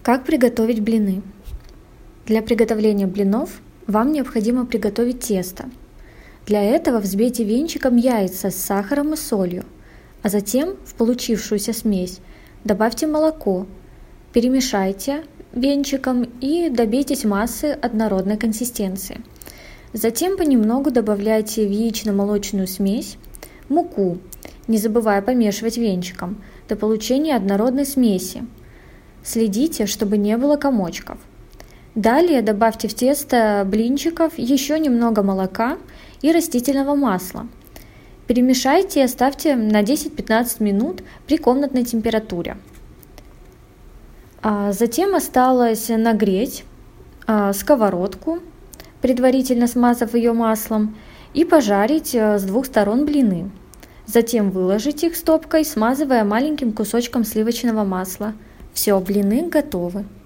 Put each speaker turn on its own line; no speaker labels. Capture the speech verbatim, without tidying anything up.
Как приготовить блины? Для приготовления блинов вам необходимо приготовить тесто. Для этого взбейте венчиком яйца с сахаром и солью, а затем в получившуюся смесь добавьте молоко, перемешайте венчиком и добейтесь массы однородной консистенции. Затем понемногу добавляйте в яично-молочную смесь муку, не забывая помешивать венчиком до получения однородной смеси. Следите, чтобы не было комочков. Далее добавьте в тесто блинчиков еще немного молока и растительного масла. Перемешайте и оставьте на десять-пятнадцать минут при комнатной температуре. Затем осталось нагреть сковородку, предварительно смазав ее маслом, и пожарить с двух сторон блины. Затем выложить их стопкой, смазывая маленьким кусочком сливочного масла. Все, блины готовы.